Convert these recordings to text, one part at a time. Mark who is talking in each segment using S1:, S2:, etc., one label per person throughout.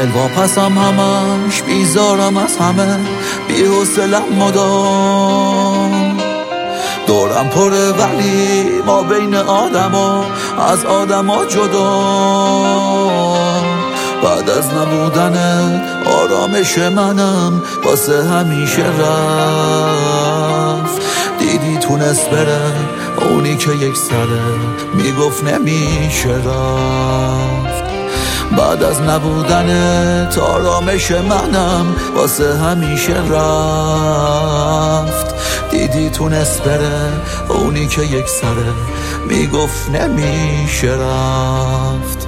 S1: دلواپسم همش، بیزارم از همه، بی‌حوصله‌ام مدام. دورم پره ولی ما بین آدما، از آدما جدا. بعد از نبودن آرامش منم واسه همیشه رفت. دیدی تونست بره اونی که یک سره میگفت نمیشه رفت. بعد از نبودن آرامش منم واسه همیشه رفت. دیدی تونست بره اونی که یک سره میگفت نمیشه رفت.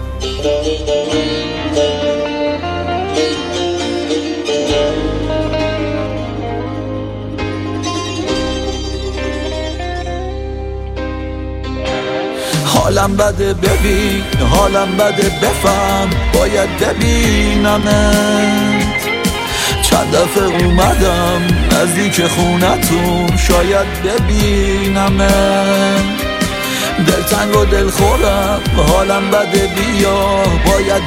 S1: حالم بده ببین، حالم بده بفهم، باید ببینمت. چند دفعه اومدم نزدیک خونتون، شاید ببینمت. دلتنگ و دلخورم، حالم بده بیا، باید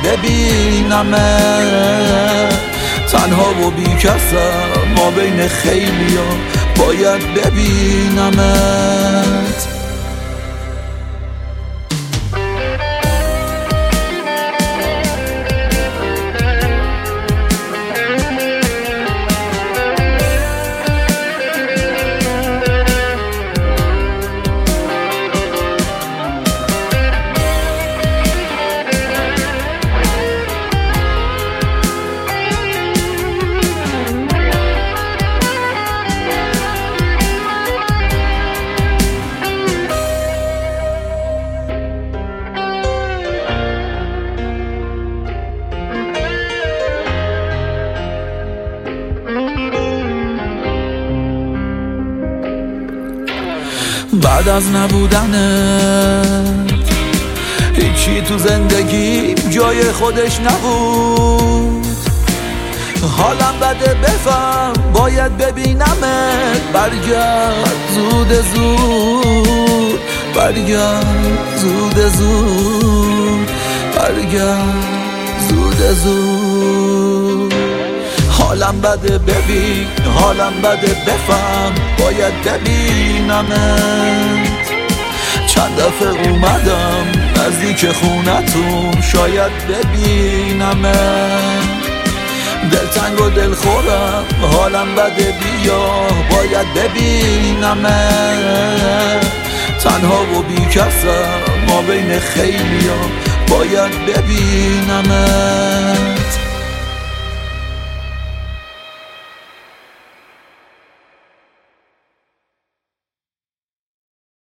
S1: ببینمت. تنها و بی کسم ما بین خیلیا، باید ببینمت. بعد از نبودنت هیچی تو زندگیم جای خودش نبود. حالم بده بفهم، باید ببینمت. برگرد زود زود، برگرد زود زود، برگرد زود زود. حالم بده ببین، حالم بده بفهم، باید ببینمت. چند دفعه اومدم نزدیک خونتون، شاید ببینمت. دلتنگ و دلخورم، حالم بده بیا، باید ببینمت. تنها و بی کسم ما بین خیلیا، باید ببینمت.